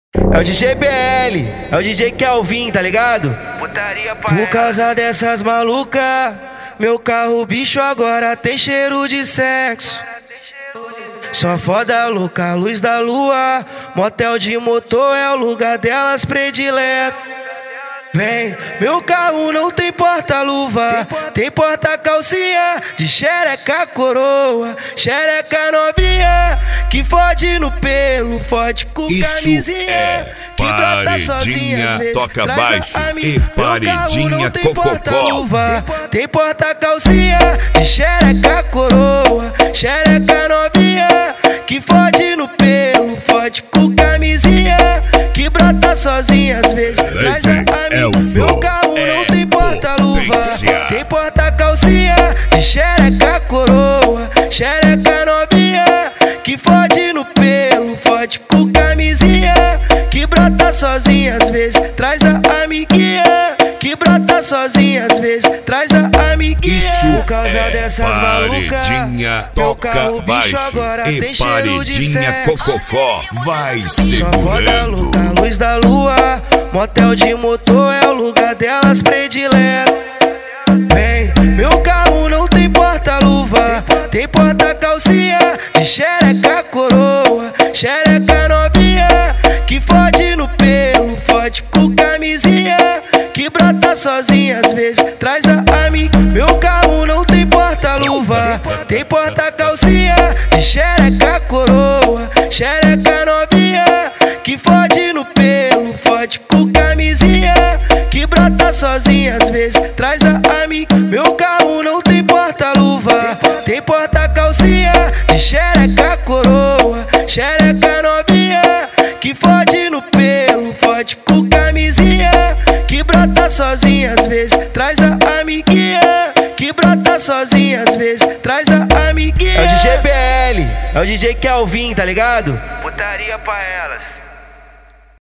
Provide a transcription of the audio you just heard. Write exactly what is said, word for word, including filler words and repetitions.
É o D J B L, é o D J Kelvin, tá ligado? Putaria pra Por causa dessas malucas, meu carro bicho agora tem cheiro de sexo. Só foda louca, luz da lua, motel de motor é o lugar delas predileto. Vem, meu carro não tem porta-luva, tem porta-calcinha de xereca coroa, xereca novinha, que fode no pelo, fode com Isso camisinha, é que brota sozinha às vezes, toca traz baixo a mim. e paredinha tem cococó. porta-luva, tem porta-calcinha de xereca coroa, xereca novinha, que fode no pelo, fode com camisinha, que brota sozinha às vezes, traz a mim. Meu carro não tem porta-luva, tem porta-calcinha de xereca coroa, xereca novinha, que fode no pelo, fode com camisinha, que brota sozinha às vezes, traz a amiguinha, que brota sozinha às vezes, traz a amiguinha. Isso por causa é dessas malucas, paredinha meu toca carro bicho baixo agora e tem cheiro de paredinha sexo. cococó vai Só foda segurando. louca, luz da lua, motel de motor é o lugar delas predileto. Vem, meu carro não tem porta-luva, tem porta-calcinha de xereca coroa, xereca novinha, que fode no pelo, fode com camisinha, que brota sozinha às vezes, traz a amiga. Meu carro não tem porta-luva, tem porta-calcinha de xereca coroa, xereca novinha, que fode no pelo, fode com camisinha, que brota sozinha às vezes, traz a amiga. Meu carro não tem porta-luva, tem porta-calcinha de xereca coroa, xereca novinha, que fode no pelo, fode com camisinha, que brota sozinha às vezes, traz a amiguinha, que brota sozinha às vezes, traz a amiguinha. É o D J B L, é o D J Kelvin, tá ligado? putaria pra elas.